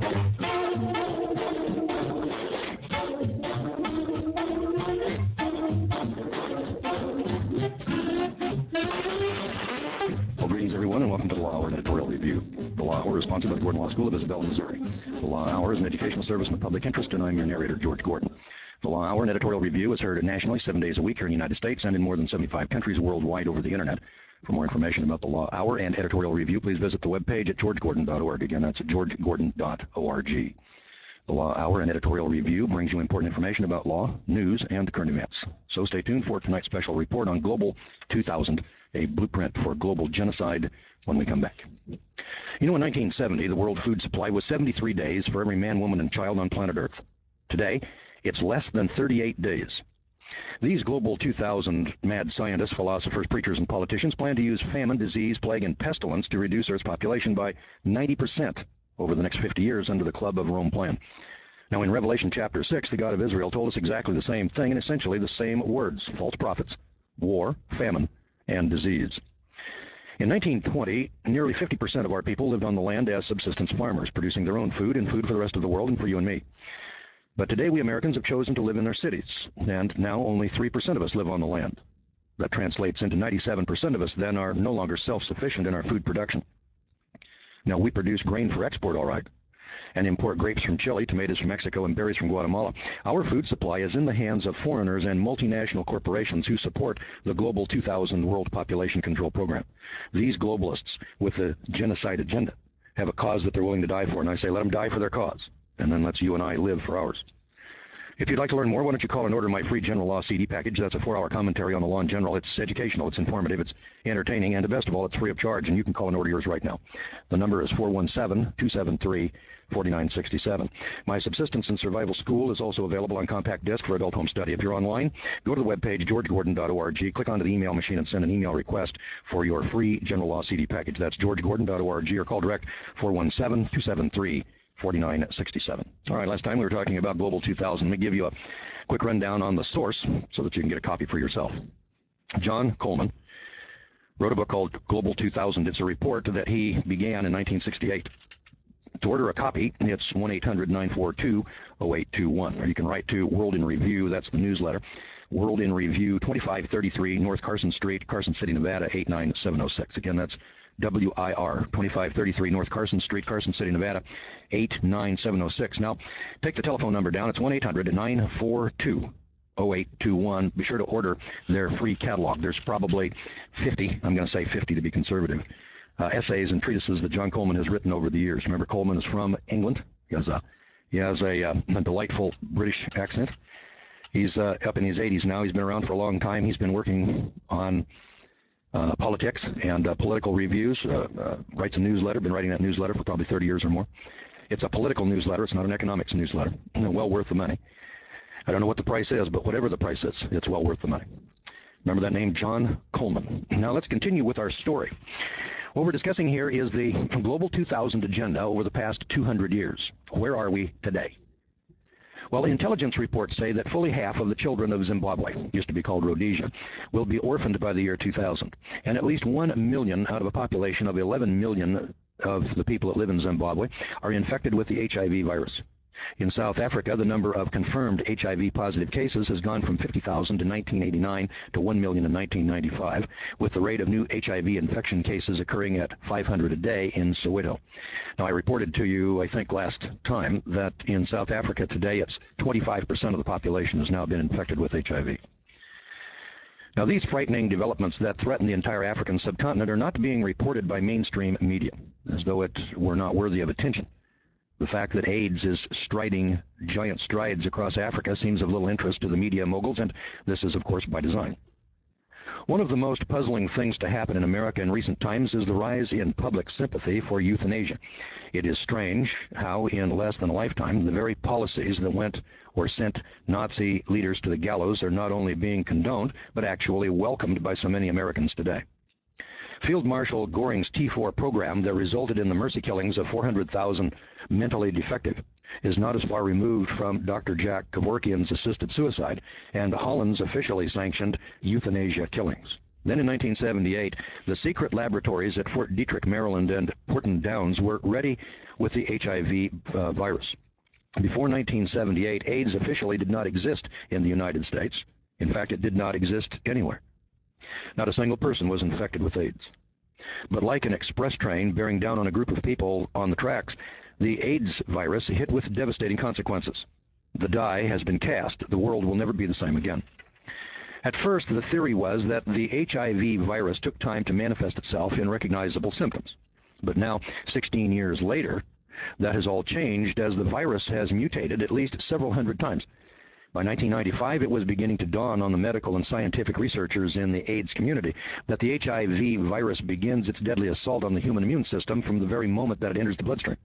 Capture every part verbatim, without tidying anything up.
Well, greetings, everyone, and welcome to the Law Hour Editorial Review. The Law Hour is sponsored by the Gordon Law School of Isabella, Missouri. The Law Hour is an educational service in the public interest, and I'm your narrator, George Gordon. The Law Hour and Editorial Review is heard nationally seven days a week here in the United States and in more than seventy-five countries worldwide over the Internet. For more information about the Law Hour and Editorial Review, please visit the webpage at george gordon dot org. Again, that's george gordon dot org. The Law Hour and Editorial Review brings you important information about law, news, and current events. So stay tuned for tonight's special report on Global two thousand, a blueprint for global genocide, when we come back. You know, in nineteen seventy, the world food supply was seventy-three days for every man, woman, and child on planet Earth. Today, it's less than thirty-eight days. These Global two thousand mad scientists, philosophers, preachers, and politicians plan to use famine, disease, plague, and pestilence to reduce Earth's population by ninety percent over the next fifty years under the Club of Rome plan. Now, in Revelation chapter six, the God of Israel told us exactly the same thing in essentially the same words: false prophets, war, famine, and disease. In nineteen twenty, nearly fifty percent of our people lived on the land as subsistence farmers, producing their own food and food for the rest of the world and for you and me. But today we Americans have chosen to live in our cities, and now only three percent of us live on the land. That translates into ninety-seven percent of us then are no longer self-sufficient in our food production. Now, we produce grain for export, all right, and import grapes from Chile, tomatoes from Mexico, and berries from Guatemala. Our food supply is in the hands of foreigners and multinational corporations who support the Global two thousand World Population Control Program. These globalists with the genocide agenda have a cause that they're willing to die for, and I say let them die for their cause, and then let's you and I live for ours. If you'd like to learn more, why don't you call and order my free General Law C D package? That's a four-hour commentary on the law in general. It's educational, it's informative, it's entertaining, and the best of all, it's free of charge, and you can call and order yours right now. The number is four one seven, two seven three, four nine six seven. My Subsistence and Survival School is also available on compact disc for adult home study. If you're online, go to the webpage, george gordon dot org, click onto the email machine and send an email request for your free General Law C D package. That's george gordon dot org, or call direct four one seven, two seven three, four nine six seven. All right, last time we were talking about Global two thousand. Let me give you a quick rundown on the source so that you can get a copy for yourself. John Coleman wrote a book called Global two thousand. It's a report that he began in nineteen sixty-eight. To order a copy, it's one eight hundred, nine four two, oh eight two one. Or you can write to World in Review, that's the newsletter. World in Review, twenty-five thirty-three North Carson Street, Carson City, Nevada, eight nine seven oh six. Again, that's W I R, twenty-five thirty-three North Carson Street, Carson City, Nevada, eight nine seven oh six. Now, take the telephone number down. It's one eight hundred, nine four two, oh eight two one. Be sure to order their free catalog. There's probably fifty, I'm going to say fifty to be conservative, uh, essays and treatises that John Coleman has written over the years. Remember, Coleman is from England. He has a, he has a, uh, a delightful British accent. He's uh, up in his eighties now. He's been around for a long time. He's been working on Uh, politics and uh, political reviews, uh, uh, writes a newsletter, been writing that newsletter for probably thirty years or more. It's a political newsletter, it's not an economics newsletter. Well worth the money. I don't know what the price is, but whatever the price is, it's well worth the money. Remember that name, John Coleman. Now let's continue with our story. What we're discussing here is the Global two thousand agenda over the past two hundred years. Where are we today? Well, intelligence reports say that fully half of the children of Zimbabwe, used to be called Rhodesia, will be orphaned by the year two thousand. And at least one million out of a population of eleven million of the people that live in Zimbabwe are infected with the H I V virus. In South Africa, the number of confirmed H I V-positive cases has gone from fifty thousand in nineteen eighty-nine to one million in nineteen ninety-five, with the rate of new H I V infection cases occurring at five hundred a day in Soweto. Now, I reported to you, I think last time, that in South Africa today, it's twenty-five percent of the population has now been infected with H I V. Now, these frightening developments that threaten the entire African subcontinent are not being reported by mainstream media, as though it were not worthy of attention. The fact that AIDS is striding giant strides across Africa seems of little interest to the media moguls, and this is, of course, by design. One of the most puzzling things to happen in America in recent times is the rise in public sympathy for euthanasia. It is strange how, in less than a lifetime, the very policies that went or sent Nazi leaders to the gallows are not only being condoned, but actually welcomed by so many Americans today. Field Marshal Goring's T four program that resulted in the mercy killings of four hundred thousand mentally defective is not as far removed from Doctor Jack Kevorkian's assisted suicide and Holland's officially sanctioned euthanasia killings. Then in nineteen seventy-eight, the secret laboratories at Fort Detrick, Maryland and Porton Downs were ready with the H I V uh, virus. Before nineteen seventy-eight, AIDS officially did not exist in the United States. In fact, it did not exist anywhere. Not a single person was infected with AIDS. But like an express train bearing down on a group of people on the tracks, the AIDS virus hit with devastating consequences. The die has been cast. The world will never be the same again. At first, the theory was that the H I V virus took time to manifest itself in recognizable symptoms. But now, sixteen years later, that has all changed as the virus has mutated at least several hundred times. By nineteen ninety-five, it was beginning to dawn on the medical and scientific researchers in the AIDS community that the H I V virus begins its deadly assault on the human immune system from the very moment that it enters the bloodstream.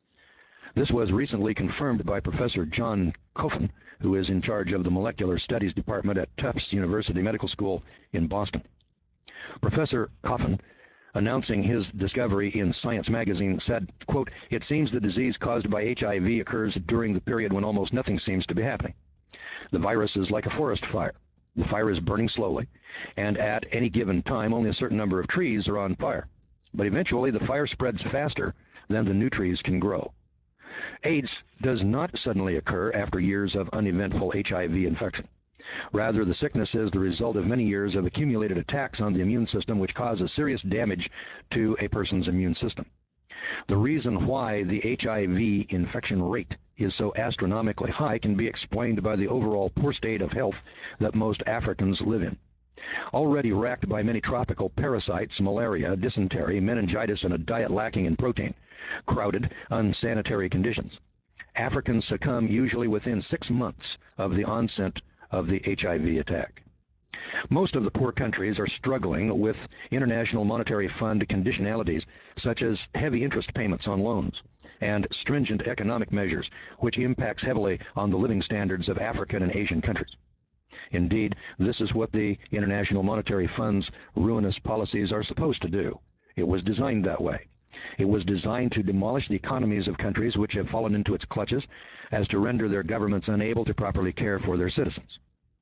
This was recently confirmed by Professor John Coffin, who is in charge of the Molecular Studies Department at Tufts University Medical School in Boston. Professor Coffin, announcing his discovery in Science magazine, said, quote, "It seems the disease caused by H I V occurs during the period when almost nothing seems to be happening. The virus is like a forest fire. The fire is burning slowly, and at any given time only a certain number of trees are on fire. But eventually the fire spreads faster than the new trees can grow. AIDS does not suddenly occur after years of uneventful H I V infection. Rather, the sickness is the result of many years of accumulated attacks on the immune system which causes serious damage to a person's immune system. The reason why the H I V infection rate is so astronomically high can be explained by the overall poor state of health that most Africans live in. Already racked by many tropical parasites, malaria, dysentery, meningitis, and a diet lacking in protein, crowded, unsanitary conditions, Africans succumb usually within six months of the onset of the H I V attack. Most of the poor countries are struggling with International Monetary Fund conditionalities, such as heavy interest payments on loans and stringent economic measures, which impacts heavily on the living standards of African and Asian countries. Indeed, this is what the International Monetary Fund's ruinous policies are supposed to do. It was designed that way. It was designed to demolish the economies of countries which have fallen into its clutches, as to render their governments unable to properly care for their citizens.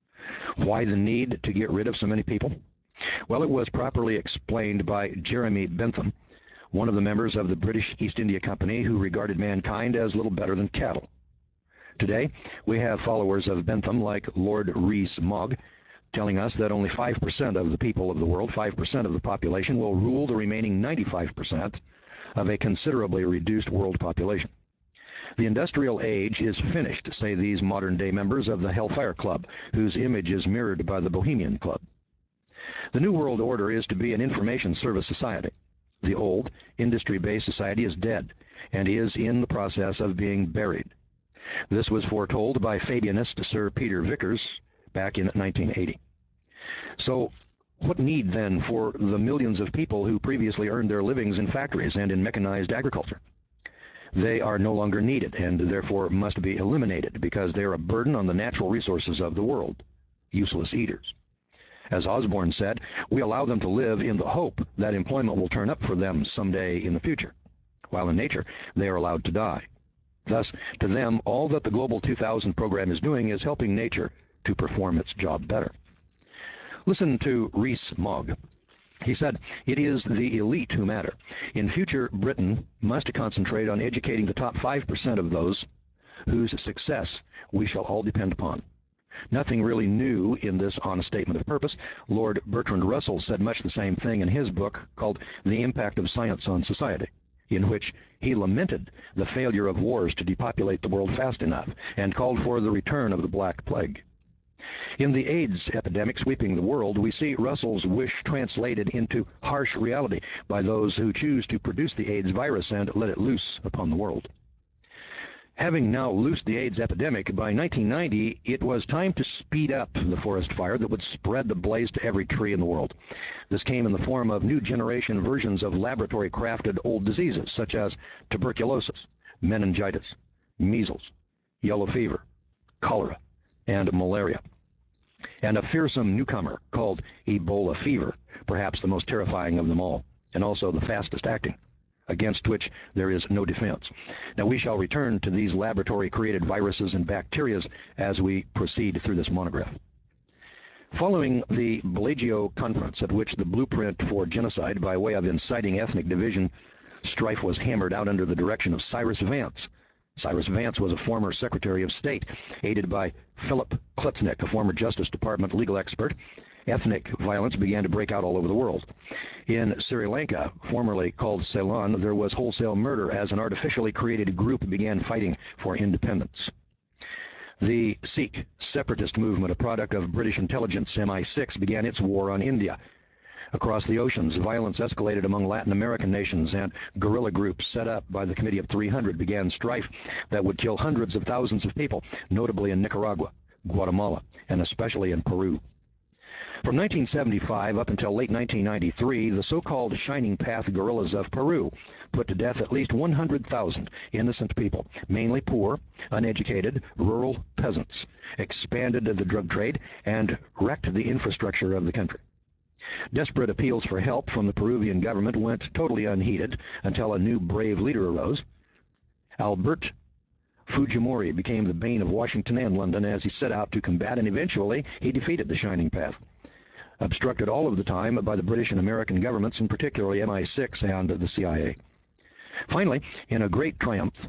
Why the need to get rid of so many people? Well, it was properly explained by Jeremy Bentham, one of the members of the British East India Company who regarded mankind as little better than cattle. Today, we have followers of Bentham like Lord Rees-Mogg telling us that only five percent of the people of the world, five percent of the population, will rule the remaining ninety-five percent of a considerably reduced world population. The industrial age is finished, say these modern-day members of the Hellfire Club, whose image is mirrored by the Bohemian Club. The New World Order is to be an information service society. The old, industry-based society is dead and is in the process of being buried. This was foretold by Fabianist Sir Peter Vickers back in nineteen eighty. So, what need, then, for the millions of people who previously earned their livings in factories and in mechanized agriculture? They are no longer needed and therefore must be eliminated because they are a burden on the natural resources of the world, useless eaters. As Osborne said, we allow them to live in the hope that employment will turn up for them someday in the future, while in nature they are allowed to die. Thus, to them, all that the Global two thousand program is doing is helping nature to perform its job better. Listen to Rees-Mogg. He said, "It is the elite who matter. In future, Britain must concentrate on educating the top five percent of those whose success we shall all depend upon." Nothing really new in this honest statement of purpose. Lord Bertrand Russell said much the same thing in his book called The Impact of Science on Society, in which he lamented the failure of wars to depopulate the world fast enough and called for the return of the Black Plague. In the AIDS epidemic sweeping the world, we see Russell's wish translated into harsh reality by those who choose to produce the AIDS virus and let it loose upon the world. Having now loosed the AIDS epidemic, by nineteen ninety, it was time to speed up the forest fire that would spread the blaze to every tree in the world. This came in the form of new generation versions of laboratory-crafted old diseases, such as tuberculosis, meningitis, measles, yellow fever, cholera, and malaria, and a fearsome newcomer called Ebola fever, perhaps the most terrifying of them all, and also the fastest acting, against which there is no defense. Now, we shall return to these laboratory-created viruses and bacteria as we proceed through this monograph. Following the Bellagio conference, at which the blueprint for genocide by way of inciting ethnic division strife was hammered out under the direction of Cyrus Vance. Cyrus Vance was a former Secretary of State, aided by Philip Kletsnik, a former Justice Department legal expert. Ethnic violence began to break out all over the world. In Sri Lanka, formerly called Ceylon, there was wholesale murder as an artificially created group began fighting for independence. The Sikh separatist movement, a product of British intelligence M I six, began its war on India. Across the oceans, violence escalated among Latin American nations, and guerrilla groups set up by the Committee of three hundred began strife that would kill hundreds of thousands of people, notably in Nicaragua, Guatemala, and especially in Peru. From nineteen seventy-five up until late nineteen ninety-three, the so-called Shining Path guerrillas of Peru put to death at least one hundred thousand innocent people, mainly poor, uneducated, rural peasants, expanded the drug trade, and wrecked the infrastructure of the country. Desperate appeals for help from the Peruvian government went totally unheeded until a new brave leader arose. Albert Fujimori became the bane of Washington and London as he set out to combat, and eventually he defeated the Shining Path, obstructed all of the time by the British and American governments, and particularly M I six and the C I A. Finally, in a great triumph,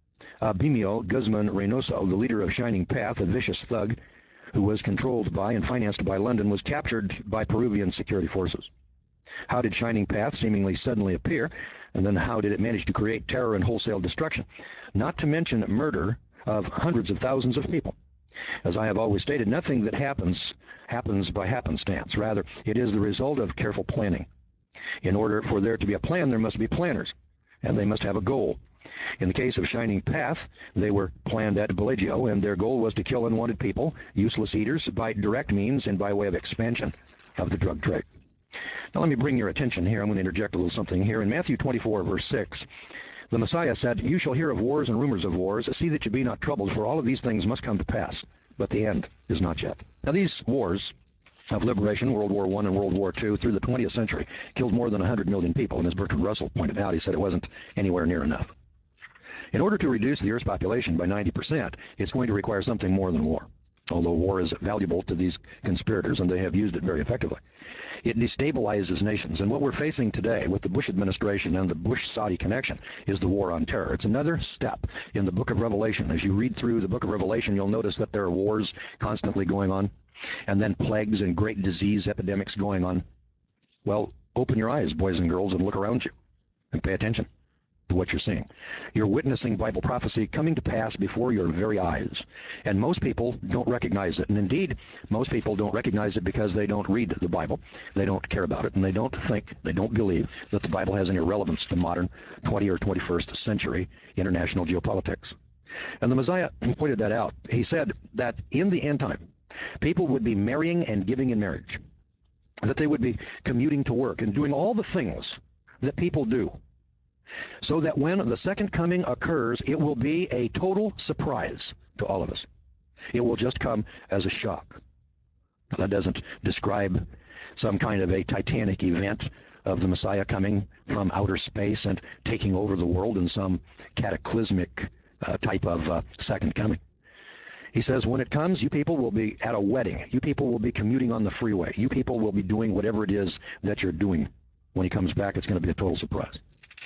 Abimio Guzman Reynoso, the leader of Shining Path, a vicious thug who was controlled by and financed by London, was captured by Peruvian security forces. How did Shining Path seemingly suddenly appear, and then how did it manage to create terror and wholesale destruction, not to mention murder of hundreds of thousands of people? As I have always stated, nothing that happens happens by happenstance. Rather, it is the result of careful planning. In order for there to be a plan, there must be planners, and they must have a goal. In the case of Shining Path, they were planned at Bellagio, and their goal was to kill unwanted people, useless eaters, by direct means and by way of expansion of the drug trade. Now let me bring your attention here. I'm going to interject a little something here. In Matthew twenty-four, verse six, the Messiah said, "You shall hear of wars and rumors of wars. See that you be not troubled, for all of these things must come to pass, but the end is not yet." Now these wars of liberation, World War One and World War Two, through the twentieth century, killed more than one hundred million people, and as Bertrand Russell pointed out, he said it wasn't anywhere near enough. In order to reduce the Earth's population by ninety percent, it's going to require something more than war. Although war is valuable to these conspirators, and they have used it very effectively. It destabilizes nations, and what we're facing today with the Bush administration and the Bush-Saudi connection is the war on terror. It's another step in the book of Revelation. As you read through the book of Revelation, you'll notice that there are wars constantly going on, and then plagues and great disease epidemics going on. Well, open your eyes, boys and girls, and look around you, and pay attention to what you're seeing. You're witnessing Bible prophecy coming to pass before your very eyes. And most people don't recognize it. And indeed, most people don't recognize it because they don't read the Bible. They don't care about it. And they don't think, they don't believe that the Bible has any relevance to modern twentieth or twenty-first century international geopolitics. And the Messiah pointed that out. He said that in the end time, people would be marrying and giving in marriage. That they would be commuting to work and doing all the things that people do, so that when the second coming occurs, it will be a total surprise to all of us. It will just come as a shock. Now, that doesn't describe some kind of a titanic event of the Messiah coming from outer space and taking over the world in some cataclysmic uh, type of uh, second coming. He says, when it comes, you people will be at a wedding. You people will be commuting on the freeway. You people will be doing whatever it is that you're doing. When he comes back, it's going to be a total surprise.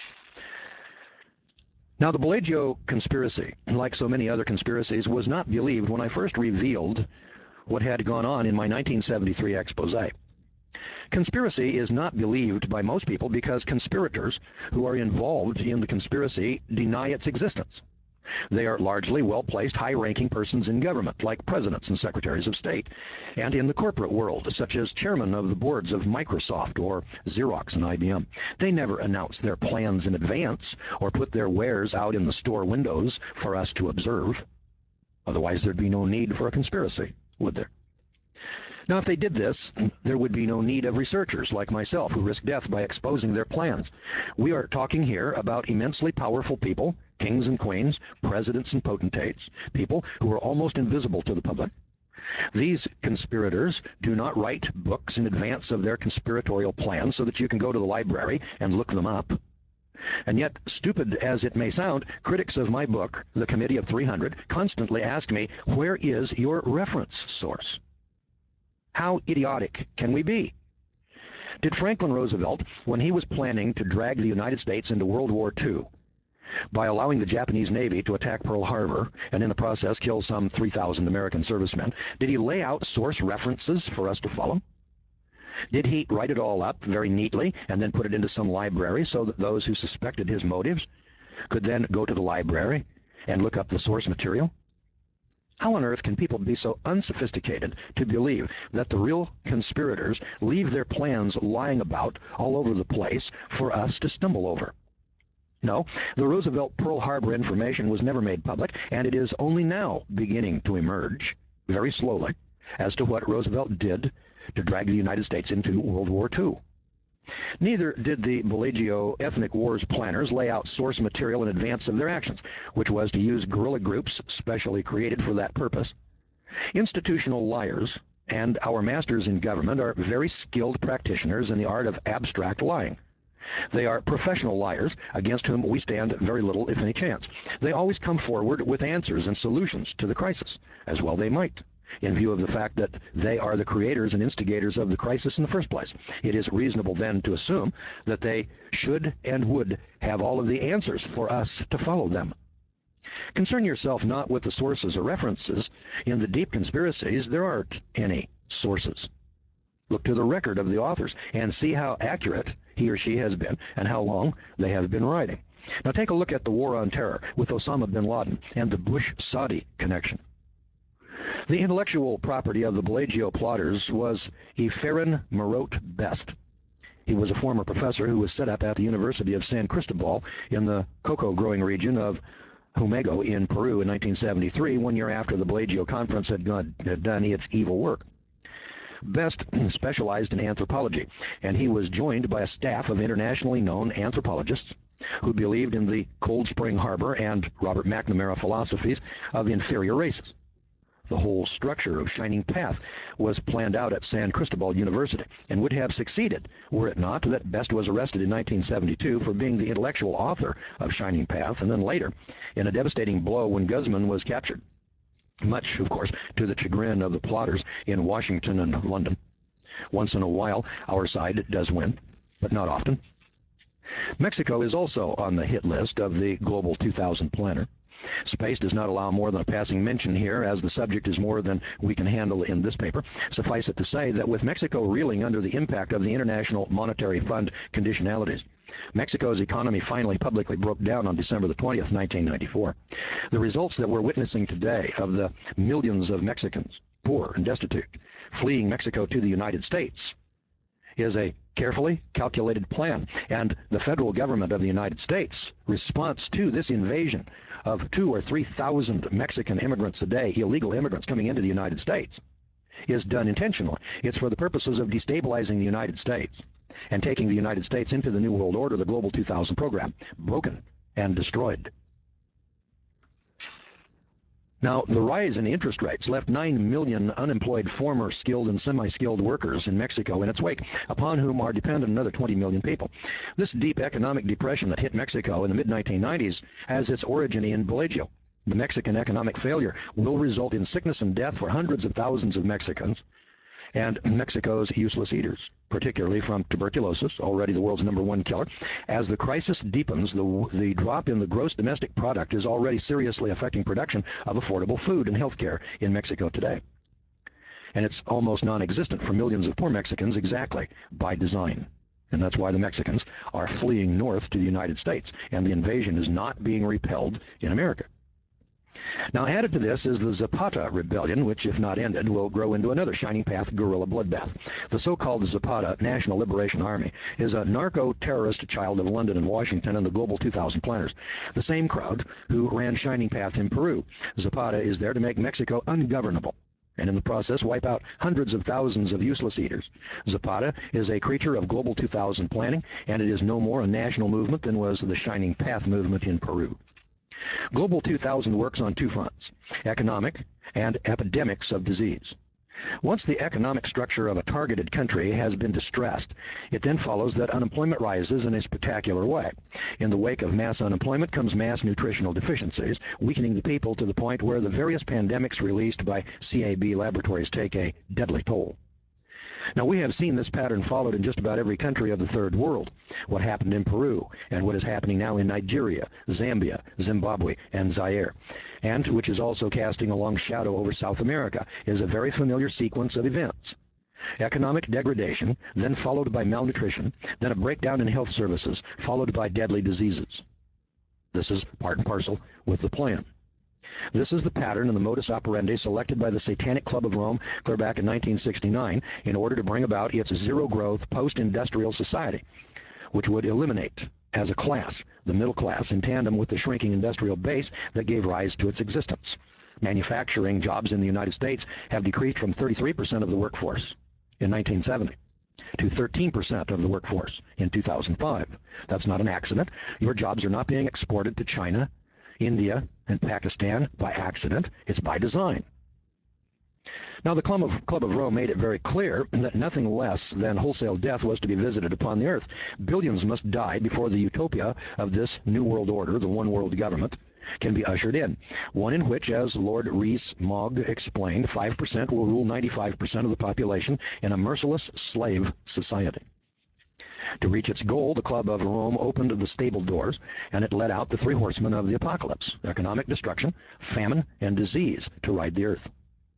Now, the Bellagio conspiracy, like so many other conspiracies, was not believed when I first revealed what had gone on in my nineteen seventy-three expose. Conspiracy is not believed by most people because conspirators who are involved in the conspiracy deny its existence. They are largely well-placed, high-ranking persons in government, like presidents and secretaries of state, and in the corporate world, such as chairmen of the boards of Microsoft or Xerox and I B M. They never announce their plans in advance or put their wares out in the store windows for us to observe. Otherwise, there'd be no need for a conspiracy, would there? Now, if they did this, there would be no need of researchers like myself who risk death by exposing their plans. We are talking here about immensely powerful people, kings and queens, presidents and potentates, people who are almost invisible to the public. These conspirators do not write books in advance of their conspiratorial plans so that you can go to the library and look them up. And yet, stupid as it may sound, critics of my book, The Committee of three hundred, constantly ask me, where is your reference source? How idiotic can we be? Did Franklin Roosevelt, when he was planning to drag the United States into World War Two, by allowing the Japanese Navy to attack Pearl Harbor and in the process kill some three thousand American servicemen, did he lay out source references for us to follow? Did he write it all up very neatly and then put it into some library so that those who suspected his motives could then go to the library and look up the source material? How on earth can people be so unsophisticated to believe that the real conspirators leave their plans lying about all over the place for us to stumble over? No, the Roosevelt Pearl Harbor information was never made public, and it is only now beginning to emerge, very slowly, as to what Roosevelt did to drag the United States into World War Two. Neither did the Bellagio ethnic wars planners lay out source material in advance of their actions, which was to use guerrilla groups specially created for that purpose. Institutional liars and our masters in government are very skilled practitioners in the art of abstract lying. They are professional liars against whom we stand very little, if any, chance. They always come forward with answers and solutions to the crisis, as well they might, in view of the fact that they are the creators and instigators of the crisis in the first place. It is reasonable then to assume that they should and would have all of the answers for us to follow them. Concern yourself not with the sources or references. In the deep conspiracies, there aren't any sources. Look to the record of the authors and see how accurate he or she has been and how long they have been writing. Now take a look at the War on Terror with Osama bin Laden and the Bush-Saudi connection. The intellectual property of the Bellagio plotters was Eferen Marot Best. He was a former professor who was set up at the University of San Cristobal in the cocoa-growing region of Humego in Peru in nineteen seventy-three, one year after the Bellagio conference had, gone, had done its evil work. Best specialized in anthropology, and he was joined by a staff of internationally known anthropologists who believed in the Cold Spring Harbor and Robert McNamara philosophies of inferior races. The whole structure of Shining Path was planned out at San Cristobal University and would have succeeded were it not that Best was arrested in nineteen seventy-two for being the intellectual author of Shining Path, and then later in a devastating blow when Guzman was captured, much, of course, to the chagrin of the plotters in Washington and London. Once in a while, our side does win, but not often. Mexico is also on the hit list of the Global two thousand planner. Space does not allow more than a passing mention here, as the subject is more than we can handle in this paper. Suffice it to say that with Mexico reeling under the impact of the International Monetary Fund conditionalities, Mexico's economy finally publicly broke down on December the twentieth, nineteen ninety-four. The results that we're witnessing today of the millions of Mexicans, poor and destitute, fleeing Mexico to the United States is a carefully calculated plan, and the federal government of the United States' response to this invasion of two or three thousand Mexican immigrants a day, illegal immigrants coming into the United States, is done intentionally. It's for the purposes of destabilizing the United States and taking the United States into the New World Order, the Global two thousand program, broken and destroyed. Now, the rise in interest rates left nine million unemployed former skilled and semi-skilled workers in Mexico in its wake, upon whom are dependent another twenty million people. This deep economic depression that hit Mexico in the mid nineteen nineties has its origin in Bellagio. The Mexican economic failure will result in sickness and death for hundreds of thousands of Mexicans and Mexico's useless eaters, particularly from tuberculosis, already the world's number one killer. As the crisis deepens, the, the drop in the gross domestic product is already seriously affecting production of affordable food and health care in Mexico today. And it's almost non-existent for millions of poor Mexicans, exactly by design. And that's why the Mexicans are fleeing north to the United States, and the invasion is not being repelled in America. Now, added to this is the Zapata rebellion, which, if not ended, will grow into another Shining Path guerrilla bloodbath. The so-called Zapata National Liberation Army is a narco-terrorist child of London and Washington and the Global two thousand planners, the same crowd who ran Shining Path in Peru. Zapata is there to make Mexico ungovernable, and in the process wipe out hundreds of thousands of useless eaters. Zapata is a creature of Global two thousand planning, and it is no more a national movement than was the Shining Path movement in Peru. Global two thousand works on two fronts, economic and epidemics of disease. Once the economic structure of a targeted country has been distressed, it then follows that unemployment rises in a spectacular way. In the wake of mass unemployment comes mass nutritional deficiencies, weakening the people to the point where the various pandemics released by C A B laboratories take a deadly toll. Now, we have seen this pattern followed in just about every country of the third world. What happened in Peru and what is happening now in Nigeria, Zambia, Zimbabwe, and Zaire, and which is also casting a long shadow over South America, is a very familiar sequence of events. Economic degradation, then followed by malnutrition, then a breakdown in health services, followed by deadly diseases. This is part and parcel with the plan. This is the pattern and the modus operandi selected by the Satanic Club of Rome clear back in nineteen sixty-nine in order to bring about its zero-growth post-industrial society, which would eliminate, as a class, the middle class in tandem with the shrinking industrial base that gave rise to its existence. Manufacturing jobs in the United States have decreased from thirty-three percent of the workforce in nineteen seventy to thirteen percent of the workforce in two thousand five. That's not an accident. Your jobs are not being exported to China, India, and Pakistan by accident. It's by design. Now, the Club of, Club of Rome made it very clear that nothing less than wholesale death was to be visited upon the earth. Billions must die before the utopia of this new world order, the one world government, can be ushered in. One in which, as Lord Rees-Mogg explained, five percent will rule ninety-five percent of the population in a merciless slave society. To reach its goal, the Club of Rome opened the stable doors, and it let out the three horsemen of the apocalypse: economic destruction, famine, and disease, to ride the earth.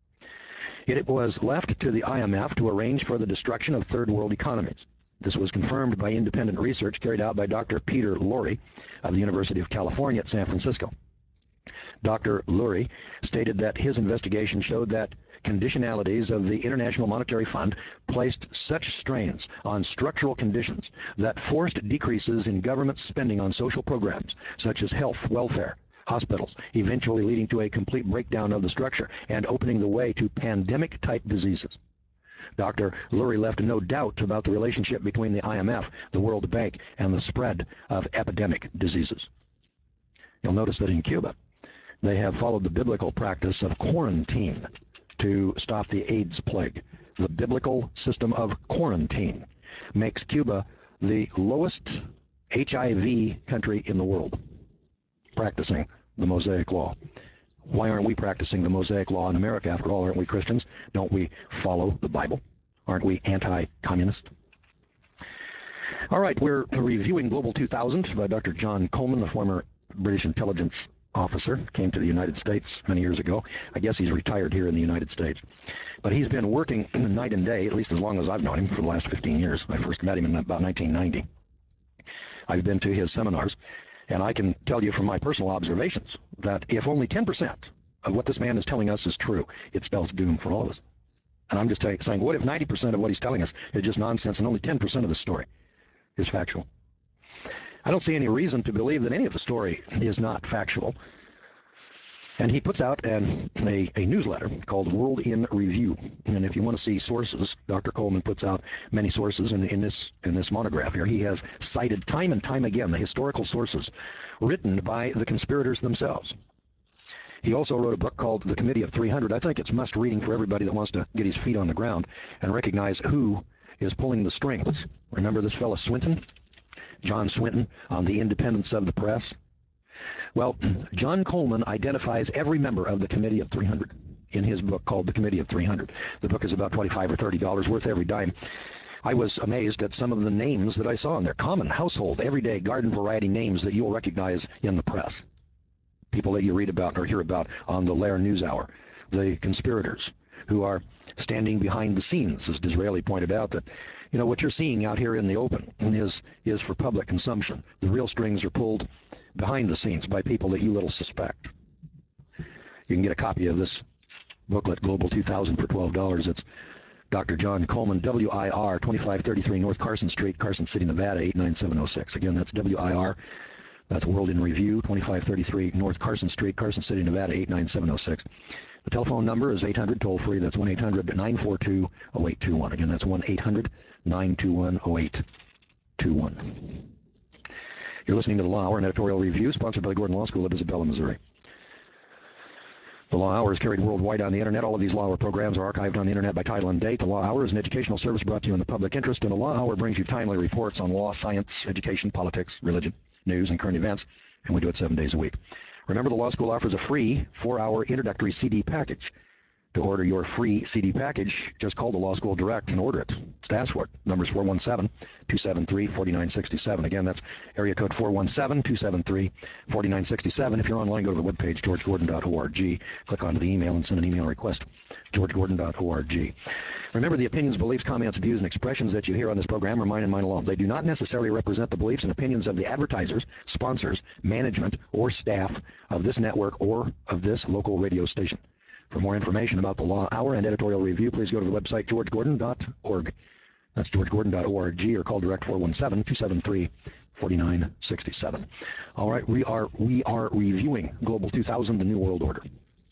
It was left to the I M F to arrange for the destruction of third world economies. This was confirmed by independent research carried out by Doctor Peter Lorre of the University of California at San Francisco. Doctor Lorre stated that his investigation showed that conditionalities of the International Monetary Fund placed such strains on structural conditions that forced decreases in government spending on social programs such as health, welfare, hospitals, eventually leading to a complete breakdown of the structure and opening the way to pandemic-type diseases. Doctor Lorre left no doubt about the relationship between the I M F, the World Bank, and the spread of epidemic diseases. You'll notice that in Cuba, they have followed the biblical practice of quarantine to stop the AIDS plague. The biblical system of quarantine makes Cuba the lowest H I V country in the world, practicing the Mosaic Law. Why aren't we practicing the Mosaic Law in America? After all, aren't we Christians? Don't we follow the Bible? Aren't we anti-communist? All right, we're reviewing Global two thousand by Doctor John Coleman, the former British intelligence officer, came to the United States many years ago. I guess he's retired here in the United States. But he's been working night and day, at least as long as I've known him, for the last fifteen years. I first met him in about nineteen ninety. I've been to his seminars, and I can tell you from my personal observations that if only ten percent of what this man is telling us is true, it spells doom for all of us. And I'm just saying, what if ninety percent of what he's telling us is just nonsense and only ten percent of the story is factual? I don't see any reason to believe that any of the story is not factual. And he puts out an, a, a newsletter called World in Review. And if you want to see sources, Doctor Coleman puts out many sources in, in, this, in this monograph here. He has cited time and time again the historical sources written by the conspirators themselves. He also wrote a book called The Committee of three hundred. I think it's must-reading for everybody that wants to get his feet on the ground and recognize who is pulling the strings. Remember this fellow Swinton? John Swinton on the independence of the press? Well, John Coleman identifies every member of the Committee of three hundred in his book called The Committee of three hundred. The book is about twenty-five or thirty dollars, worth every dime. I was amazed at some of the names that I saw in there. Common, household, everyday, garden variety names that you'll recognize in the press. People that you read about or hear about on the Lair News Hour. The conspirators who are standing behind the scenes, as Disraeli pointed out, that, you know, what you're seeing out here in the open is, is for public consumption. The real strings are pulled behind the scenes by people that you little suspect. You can get a copy of this booklet, Global two thousand, for twelve dollars. It's Doctor John Coleman, W I R, twenty-five thirty-three North Carson Street, Carson City, Nevada, eight nine seven oh six. Again, that's W I R. That's World in Review, twenty-five thirty-three North Carson Street, Carson City, Nevada, eight nine seven oh six. The telephone number is eight hundred, toll-free. That's one eight hundred, nine four two, oh eight two one. Again, that's one eight hundred, nine two one, oh eight two one. You're listening to The Law Hour, an editorial review sponsored by the Gordon Law School of Isabella, Missouri. The Law Hour is carried worldwide on the Internet. All of these Law Hour programs are archived on the Internet by title and date. The Law Hour is an educational service brought to you in the public interest, and the Law Hour brings you timely reports on law, science, education, politics, religion, news, and current events, and we do it seven days a week. Remember, the Law School offers a free four-hour introductory C D package To order your free C D package, just call the Law School Direct and order it. Just ask for it. Number's four one seven, two seven three, four nine six seven. Again, that's area code four one seven, two seven three, four nine six seven. If you're online, go to the webpage, george gordon dot org. Click onto the email and send an email request, george gordon dot org. Remember, the opinions, beliefs, comments, views, and expressions that you hear on this program are mine and mine alone. They do not necessarily represent the beliefs and opinions of the advertisers, sponsors, management, or staff of this network or of this local radio station. For more information about the Law Hour and editorial review, please go to the website, george gordon dot org. That's george gordon dot org, or call direct four one seven, two seven three, four nine six seven. All right, we are, we are reviewing Global two thousand, the New World Order.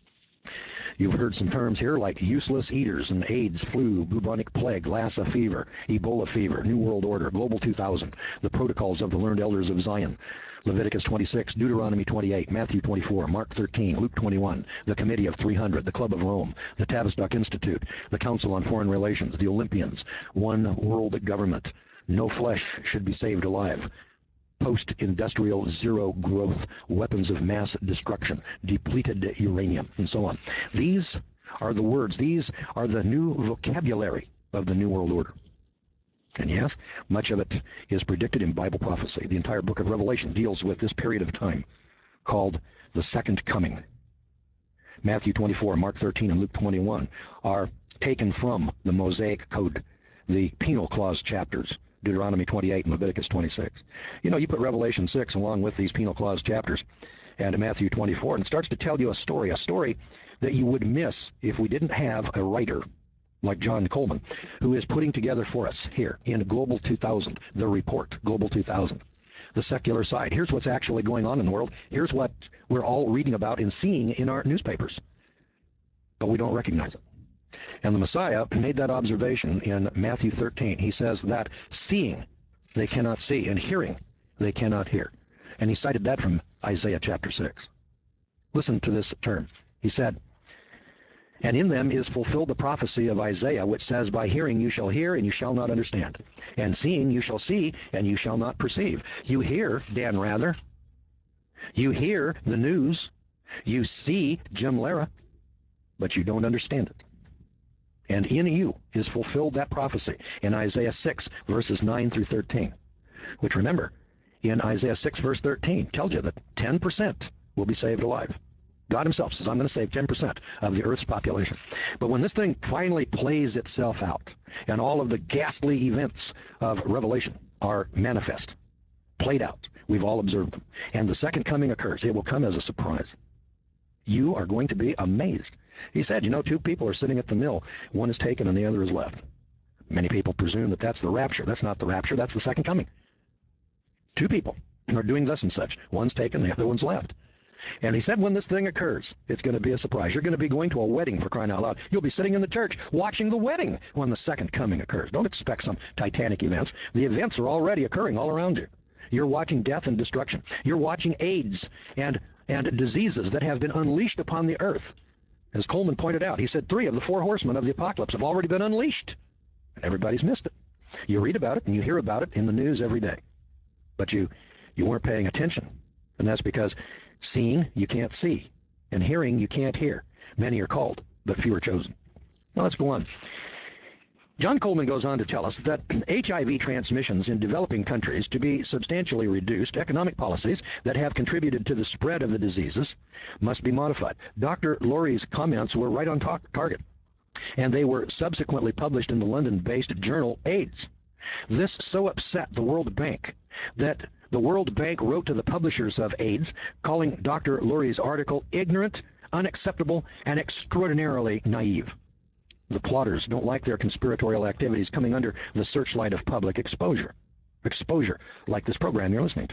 You've heard some terms here like useless eaters and AIDS, flu, bubonic plague, Lassa fever, Ebola fever, New World Order, Global two thousand, the protocols of the learned elders of Zion, Leviticus twenty-six, Deuteronomy twenty-eight, Matthew twenty-four, Mark thirteen, Luke twenty-one, the Committee of three hundred, the Club of Rome, the Tavistock Institute, the Council on Foreign Relations, the Olympians, one world government, no flesh should be saved alive, post-industrial zero growth, weapons of mass destruction, depleted uranium, and so on. These are the words, these are the new vocabulary of the New World Order. And yes, much of it is predicted in Bible prophecy. The entire book of Revelation deals with this period of time called the Second Coming. Matthew twenty-four, Mark thirteen, and Luke twenty-one are taken from the Mosaic Code, the penal clause chapters, Deuteronomy twenty-eight and Leviticus twenty-six. You know, you put Revelation six along with these penal clause chapters and Matthew twenty-four, and it starts to tell you a story, a story that you would miss if we didn't have a writer like John Coleman, who is putting together for us here in Global two thousand, the report, Global two thousand, the secular side. Here's what's actually going on in the world. Here's what we're all reading about and seeing in our newspapers, but we don't recognize it. And the Messiah made that observation in Matthew thirteen. He says that seeing they cannot see, and hearing they cannot hear. And he cited that from Isaiah chapter six. Listen to this term. He said, and in them is fulfilled the prophecy of Isaiah, which says, by hearing you shall hear, and you shall not understand. And seeing you shall see, and you shall not perceive. You hear Dan Rather. You hear the news. You see Jim Lehrer, but you don't understand it. And in you is fulfilled that prophecy in Isaiah six, verses nine through thirteen, which, remember, in Isaiah six, verse thirteen, tells you that ten percent will be saved alive. God himself says, I'm going to save ten percent of the earth's population. But when this thing finally plays itself out, and all of the ghastly events of Revelation are manifest, played out, we've all observed them, and the second coming occurs, it will come as a surprise. You are going to be amazed. He said, you know, two people are sitting at the mill. One is taken and the other is left. Many people presume that that's the rapture. That's not the rapture. That's the second coming. Two people are doing this and such. One's taken, the other one's left. And he said when this thing occurs, it's going to be a surprise. You're going to be going to a wedding, for crying out loud. You'll be sitting in the church watching the wedding when the second coming occurs. Don't expect some Titanic events. The events are already occurring all around you. You're watching death and destruction. You're watching AIDS and, and diseases that have been unleashed upon the earth. As Coleman pointed out, he said three of the four horsemen of the apocalypse have already been unleashed. And everybody's missed it. You read about it and you hear about it in the news every day. But you, you weren't paying attention. And that's because seeing, you can't see. And hearing, you can't hear. Many are called, but few are chosen. Now let's go on. John Coleman goes on to tell us that H I V transmissions in developing countries to be substantially reduced, economic policies that have contributed to the spread of the diseases must be modified. Doctor Lurie's comments were right on target, and they were subsequently published in the London-based journal AIDS. This so upset the World Bank that the World Bank wrote to the publishers of AIDS, calling Doctor Lurie's article ignorant, unacceptable, and extraordinarily naive. The plotters don't like their conspiratorial activities coming under the searchlight of public exposure. Exposure, like this program you're listening to.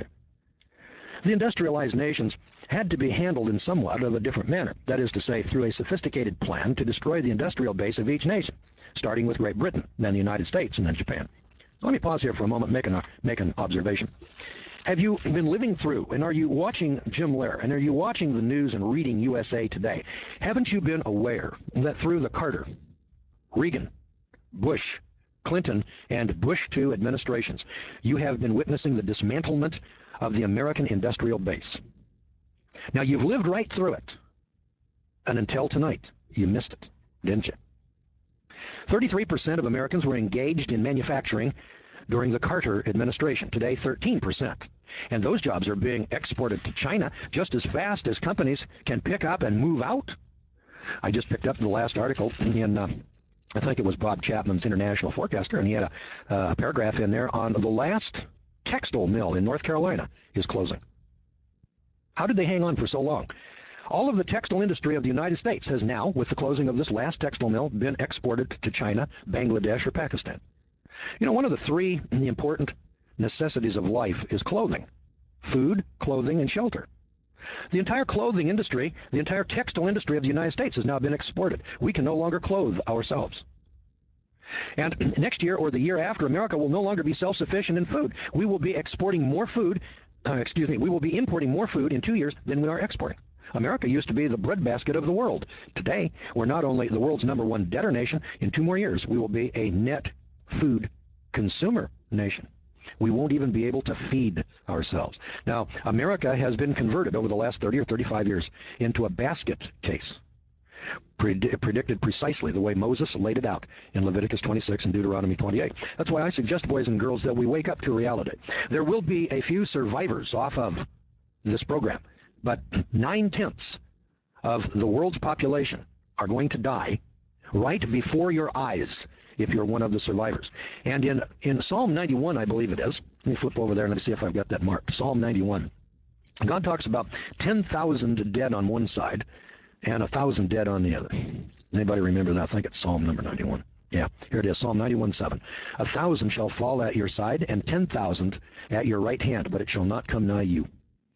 The industrialized nations had to be handled in somewhat of a different manner, that is to say, through a sophisticated plan to destroy the industrial base of each nation, starting with Great Britain, then the United States, and then Japan. Let me pause here for a moment and make an, make an observation. Have you been living through, and are you watching Jim Lehrer, and are you watching the news and reading U S A Today? Haven't you been aware that through the Carter, Reagan, Bush, Clinton, and Bush two administrations, you have been witnessing the dismantlement of the American industrial base? Now, you've lived right through it, and until tonight, you missed it. didn't you? thirty-three percent of Americans were engaged in manufacturing during the Carter administration. Today, thirteen percent. And those jobs are being exported to China just as fast as companies can pick up and move out. I just picked up the last article in, uh, I think it was Bob Chapman's International Forecaster, and he had a, uh, a paragraph in there on the last textile mill in North Carolina is closing. How did they hang on for so long? All of the textile industry of the United States has now, with the closing of this last textile mill, been exported to China, Bangladesh, or Pakistan. You know, one of the three important necessities of life is clothing. Food, clothing, and shelter. The entire clothing industry, the entire textile industry of the United States has now been exported. We can no longer clothe ourselves. And next year or the year after, America will no longer be self-sufficient in food. We will be exporting more food, uh, excuse me, we will be importing more food in two years than we are exporting. America used to be the breadbasket of the world. Today, we're not only the world's number one debtor nation, in two more years, we will be a net food consumer nation. We won't even be able to feed ourselves. Now, America has been converted over the last thirty or thirty-five years into a basket case, Pred predicted precisely the way Moses laid it out in Leviticus twenty-six and Deuteronomy twenty-eight. That's why I suggest, boys and girls, that we wake up to reality. There will be a few survivors off of this program, but nine-tenths of the world's population are going to die right before your eyes if you're one of the survivors. And in, in Psalm ninety-one, I believe it is, let me flip over there and let me see if I've got that marked. Psalm ninety-one. God talks about ten thousand dead on one side and one thousand dead on the other. Anybody remember that? I think it's Psalm number ninety-one. Yeah, here it is, Psalm ninety-one seven. A thousand shall fall at your side and ten thousand at your right hand, but it shall not come nigh you.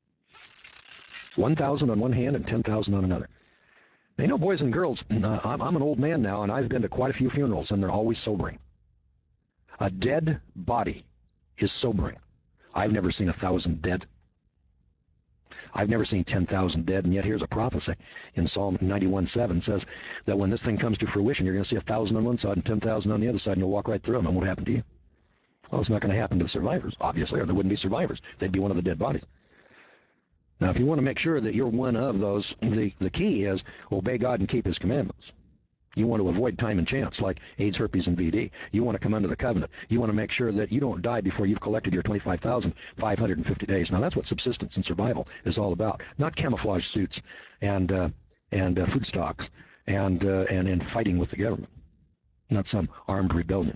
one thousand on one hand and ten thousand on another. You know, boys and girls, uh, I'm, I'm an old man now, and I've been to quite a few funerals, and they're always sobering. A dead body is sobering. I've never seen a thousand dead. I've never seen ten thousand dead, and yet here's a prophecy in Psalm ninety-one seven says that when this thing comes to fruition, you're going to see a thousand on one side and ten thousand on the other side, and you'll walk right through them, and what happened to you? Well, it's not going to happen to the survivors, obviously, or there wouldn't be survivors. They'd be one of the dead bodies. Now, if you want to make sure that you're one of those, the, the key is obey God and keep His commandments. You want to avoid time and chance, like AIDS, herpes, and V D. You want to come under the covenant. You want to make sure that you don't die before you've collected your twenty-five thousand five hundred fifty days. Now, that's what subsistence and survival is all about, not camouflage suits and uh, and uh, food stocks and, uh, and, and fighting with the government, not some armed rebellion.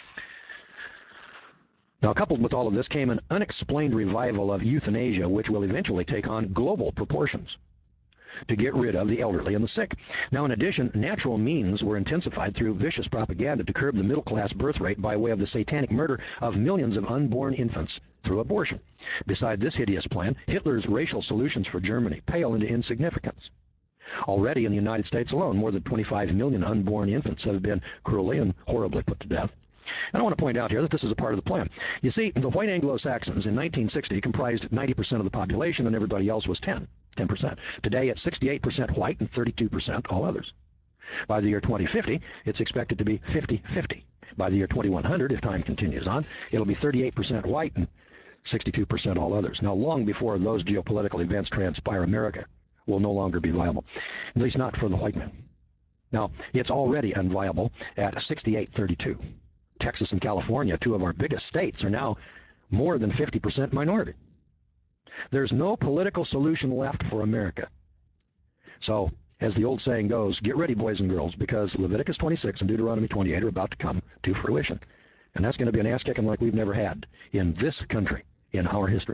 Now, coupled with all of this came an unexplained revival of euthanasia, which will eventually take on global proportions to get rid of the elderly and the sick. Now, in addition, natural means were intensified through vicious propaganda to curb the middle-class birth rate by way of the satanic murder of millions of unborn infants through abortion. Beside this hideous plan, Hitler's racial solutions for Germany pale into insignificance. Already in the United States alone, more than twenty-five million unborn infants have been cruelly and horribly put to death. And I want to point out here that this is a part of the plan. You see, the white Anglo-Saxons in nineteen sixty comprised ninety percent of the population, and everybody else was ten percent. Today, it's sixty-eight percent white and thirty-two percent all others. By the year twenty fifty, it's expected to be fifty fifty. By the year twenty-one hundred, if time continues on, it'll be thirty-eight percent white and sixty-two percent all others. Now, long before those geopolitical events transpire, America will no longer be viable, at least not for the white men. Now, it's already unviable at sixty-eight thirty-two. Texas and California, two of our biggest states, are now more than fifty percent minority. There's no political solution left for America. So, as the old saying goes, get ready, boys and girls, because Leviticus twenty-six and Deuteronomy twenty-eight are about to come to fruition. And that's going to be an ass-kicking like we've never had in this country, in our history.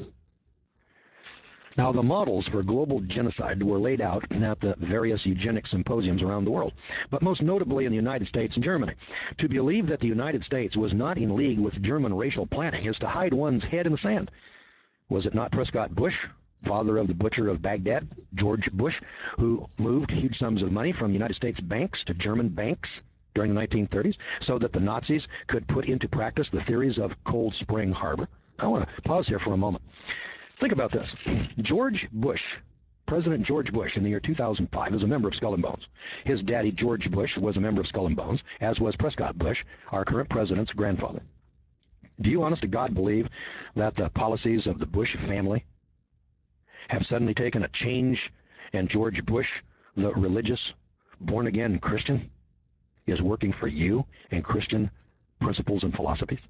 Now, the models for global genocide were laid out at the various eugenic symposiums around the world, but most notably in the United States and Germany. To believe that the United States was not in league with German racial planning is to hide one's head in the sand. Was it not Prescott Bush, father of the butcher of Baghdad, George Bush, who moved huge sums of money from United States banks to German banks during the nineteen thirties so that the Nazis could put into practice the theories of Cold Spring Harbor? I want to pause here for a moment. Think about this. George Bush, President George Bush in the year two thousand five is a member of Skull and Bones. His daddy, George Bush, was a member of Skull and Bones, as was Prescott Bush, our current president's grandfather. Do you honest to God believe that the policies of the Bush family have suddenly taken a change and George Bush, the religious born-again Christian is working for you and Christian principles and philosophies?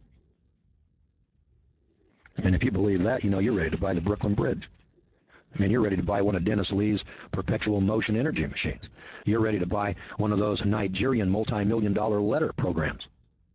And if you believe that, you know you're ready to buy the Brooklyn Bridge. I mean, you're ready to buy one of Dennis Lee's perpetual motion energy machines. You're ready to buy one of those Nigerian multi-million dollar letter programs.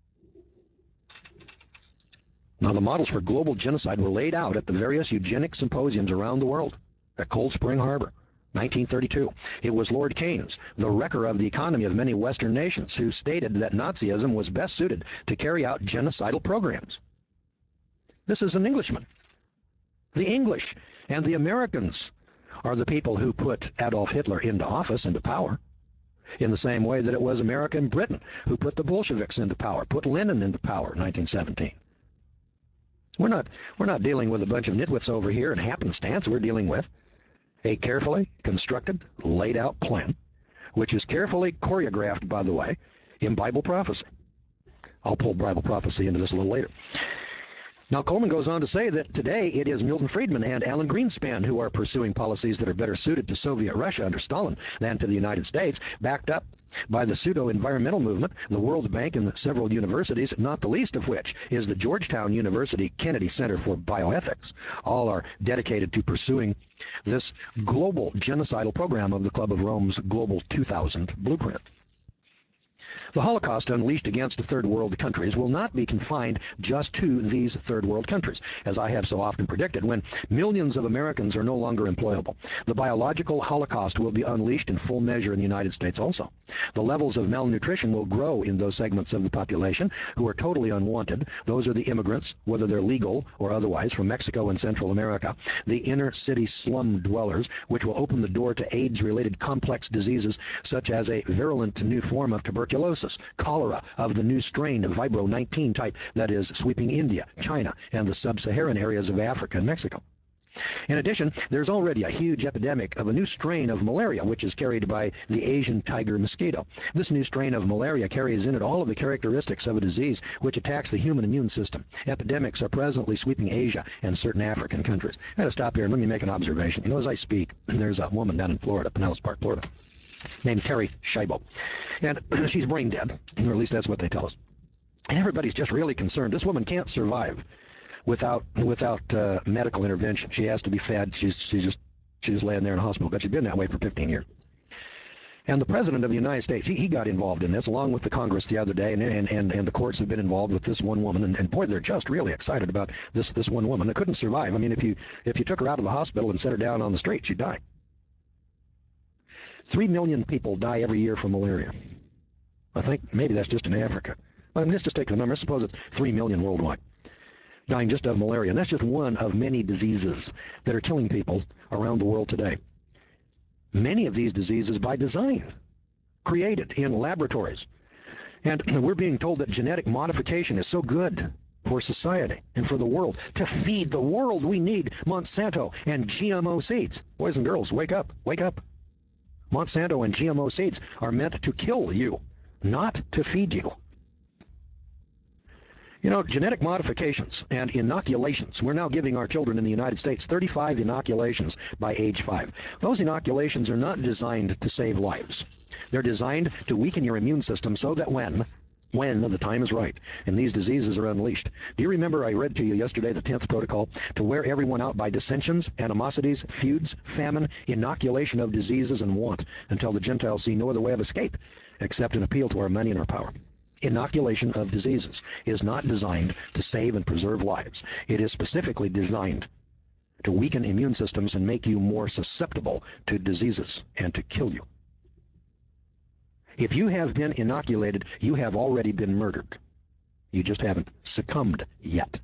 Now, the models for global genocide were laid out at the various eugenic symposiums around the world at Cold Spring Harbor, nineteen thirty-two. It was Lord Keynes, the wrecker of the economy of many Western nations, who stated that Nazism was best suited to carry out genocidal programs. This is an Englishman. The English and the Americans are the people who put Adolf Hitler into office, into power, in the same way that it was America and Britain who put the Bolsheviks into power, put Lenin into power in nineteen seventeen. We're not, we're not dealing with a bunch of nitwits over here in happenstance. We're dealing with a carefully constructed, laid out plan, which is carefully choreographed, by the way, in Bible prophecy. I'll pull Bible prophecy into this a little later. Now, Coleman goes on to say that today it is Milton Friedman and Alan Greenspan who are pursuing policies that are better suited to Soviet Russia under Stalin than to the United States, backed up by the pseudo-environmental movement, the World Bank, and several universities, not the least of which is the Georgetown University Kennedy Center for Bioethics. All are dedicated to pursuing this global genocidal program of the Club of Rome's Global two thousand blueprint. The Holocaust unleashed against third world countries will not be confined just to these third world countries, as I have so often predicted. When millions of Americans are no longer employable, the biological Holocaust will be unleashed in full measure in the United States also. The levels of malnutrition will grow in those segments of the population who are totally unwanted. Those are the immigrants, whether they're legal or otherwise, from Mexico and Central America, the inner city slum dwellers, which will open the door to AIDS-related complex diseases such as a virulent new form of tuberculosis, cholera of the new strain of Vibro nineteen type that is sweeping India, China, and the sub-Saharan areas of Africa and Mexico. In addition, there's already a huge epidemic of a new strain of malaria, which is carried by the Asian tiger mosquito. This new strain of malaria carries in it all of the characteristics of a disease which attacks the human immune system. Epidemics are presently sweeping Asia and certain African countries. I got to stop here and let me make an observation. You know, as I speak, there's a woman down in Florida, Pinellas Park, Florida, named Terry Scheibo. And she's brain dead, or at least that's what they tell us. And everybody's just really concerned. This woman can't survive without without uh, medical intervention. She has to be fed. She's, she's, just, she's just laying there in a hospital, but she's been that way for fifteen years. And the President of the United States, he, he got involved in this, along with the Congress the other day, and, and, and, and the courts have been involved with this one woman. And, and boy, they're just really excited about this, this one woman that couldn't survive. I mean, if you, if you took her out of the hospital and set her down on the street, she'd die. Three million people die every year from malaria. I think maybe that's just in Africa. But let's just take the number. Let's suppose it's three million worldwide dying just of malaria. And that's just one of many diseases that are killing people around the world today. Many of these diseases by design, created in laboratories. And we're being told that genetic modification is so good for society and for the world. To feed the world, we need Monsanto and G M O seeds. Boys and girls, wake up, wake up. Monsanto and G M O seeds are meant to kill you, not to feed you. You know, genetic modifications and inoculations. We're now giving our children in the United States thirty-five inoculations by age five. Those inoculations are not designed to save lives. They're designed to weaken your immune system so that when, when the time is right and these diseases are unleashed. Do you remember I read to you yesterday the tenth protocol to wear everyone out by dissensions, animosities, feuds, famine, inoculation of diseases, and want, until the Gentiles see no other way of escape except an appeal to our money and our power. Inoculation of diseases is not designed to save and preserve lives. It is specifically designed to weaken immune systems and make you more susceptible to diseases and to kill you. If you have been inoculated, you have already been murdered. You just haven't succumbed yet.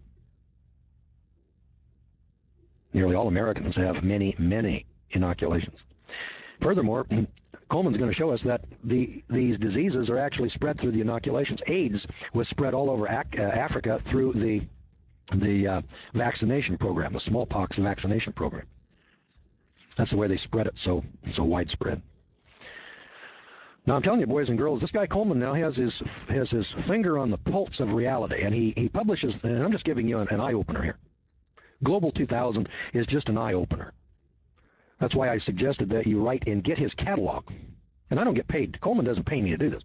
Nearly all Americans have many, many inoculations. Furthermore, Coleman's going to show us that the, these diseases are actually spread through the inoculations. AIDS was spread all over Ac uh, Africa through the, the uh, vaccination program, the smallpox vaccination program. That's the way they spread it, so, so widespread. Now, I'm telling you, boys and girls, this guy Coleman now has his, has his finger on the pulse of reality, and he, he publishes, and I'm just giving you an, an eye-opener here. Global two thousand is just an eye-opener. That's why I suggested that you write and get his catalog. And I don't get paid. Coleman doesn't pay me to do this.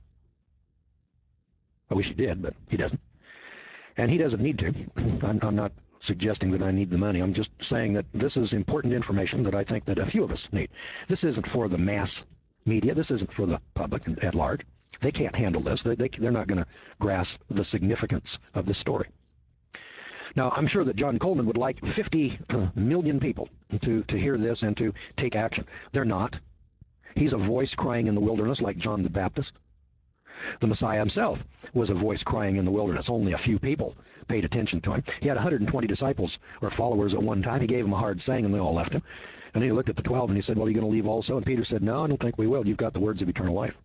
I wish he did, but he doesn't. And he doesn't need to. I'm, I'm not suggesting that I need the money. I'm just saying that this is important information that I think that a few of us need. This isn't for the mass media. This isn't for the public at large. They can't handle this. They, they, they're not going to grasp the significance of this story. Now, I'm sure that John Coleman would like fifty million people to, to hear this and to take action. They're not. He's a voice crying in the wilderness like John the Baptist. The Messiah himself was a voice crying in the wilderness. Only a few people paid attention to him. He had one hundred twenty disciples or followers at one time. He gave them a hard saying, and they all left him. And then he looked at the twelve, and he said, well, are you going to leave also? And Peter said, no, I don't think we will. You've got the words of eternal life.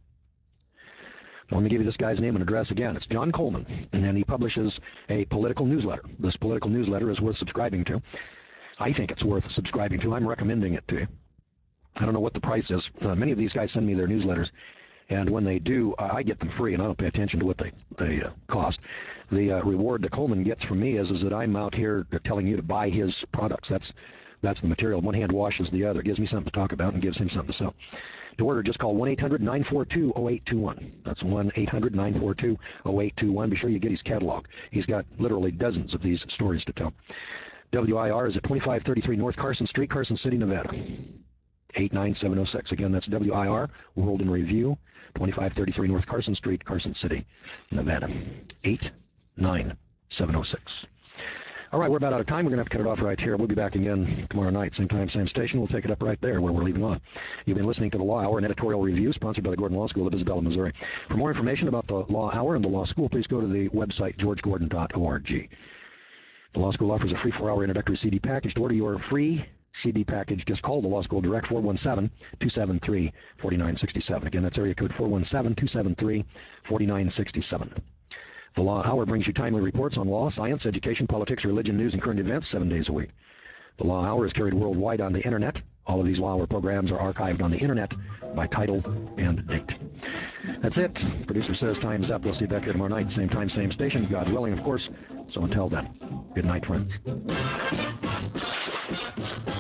So let me give you this guy's name and address again. It's John Coleman, and then he publishes a political newsletter. This political newsletter is worth subscribing to. I think it's worth subscribing to. I'm recommending it to you. I don't know what the price is. Uh, many of these guys send me their newsletters. And when they do, I get them free, and I don't pay attention to what they, they uh, cost. The uh, reward that Coleman gets from me is, is that I'm out here telling you to buy his products. That's that's the material. One hand washes the other. It gives me something to talk about and gives him something to sell. To order, just call one eight hundred nine four two oh eight two one. That's one eight hundred nine four two oh eight two one. Be sure you get his catalog. He's got literally dozens of these stories to tell. W I R is at twenty-five thirty-three North Carson Street, Carson City, Nevada. eight nine seven oh six. Again, that's W I R, World in Review, twenty-five thirty-three North Carson Street, Carson City, Nevada. eight nine seven oh six. All right, we're about out of time. We're going to have to cut it off right here. We'll be back again tomorrow night, same time, same station. We'll take it up right there where we're leaving off. You've been listening to The Law Hour, an editorial review sponsored by the Gordon Law School of Isabella, Missouri. For more information about The Law Hour and the Law School, please go to the website george gordon dot org. The Law School offers a free four-hour introductory C D package. To order your free C D package, just call the Law School Direct, four one seven, two seven three, four nine six seven. Again, that's area code four one seven, two seven three, four nine six seven. The Law Hour brings you timely reports on law, science, education, politics, religion, news, and current events seven days a week. The Law Hour is carried worldwide on the Internet. All of these Law Hour programs are archived on the Internet by title and date. That's it. Producer says time's up. We'll see you back here tomorrow night, same time, same station, God willing, of course. So until then, good night, friends.